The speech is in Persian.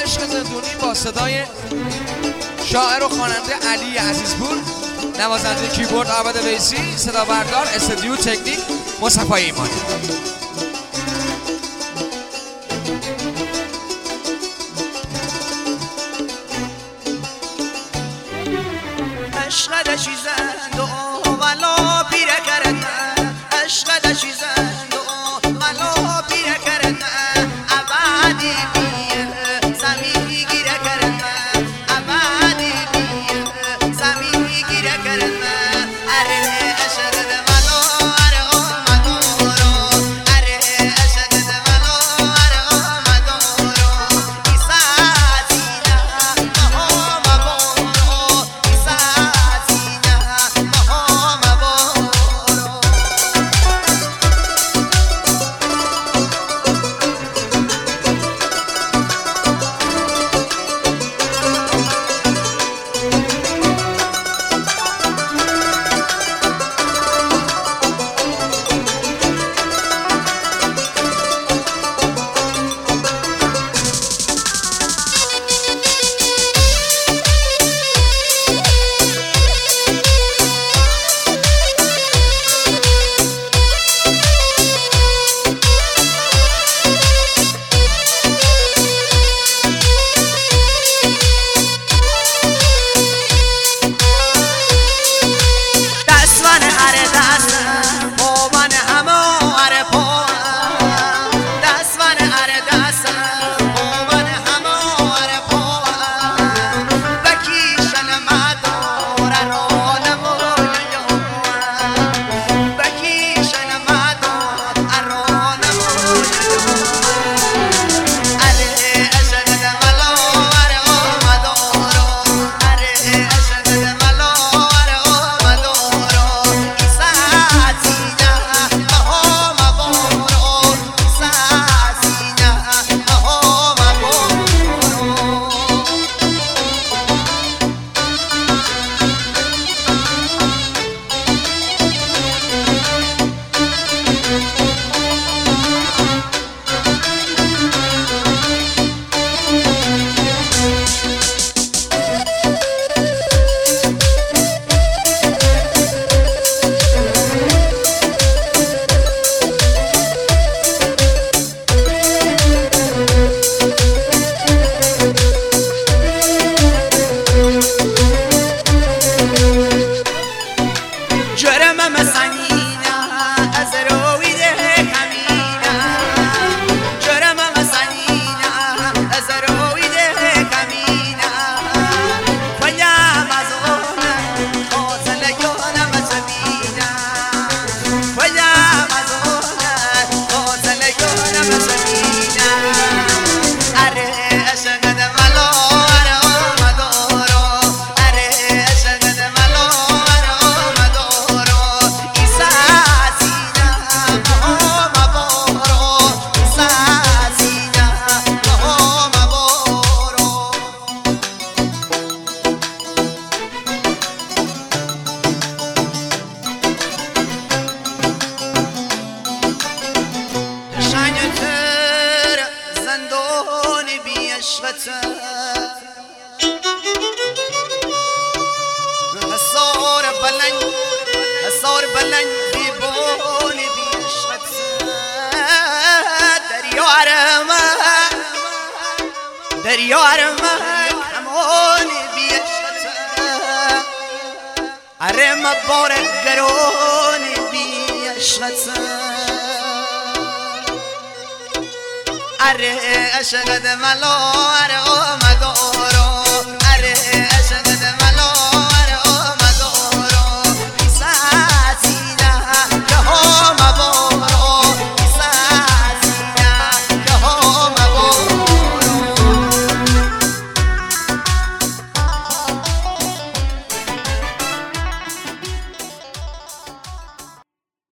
عشق زندونی با صدای شاعر و خواننده علی عزیزپور، نوازنده کیبورد عبد ویسی، صدا بردار استودیو تکنیک مصطفی ایمانی. عشق دشیزند و ولا پیره کرد عشق دشیزند و ولا پیره کرد عبادی بیه زمینی گیره کرد عبادی بیه زمینی گیره کرد اره عشق ده ولو اره آمدورو اره عشق ده ولو اره آمدورو ایساتینا مهم بورو ایساتینا مهم بورو حصار بلند بیبونی بیشت دریا رمک همونی بیشت ارم بارک گرونی بیشت اره عشق ده ملو اره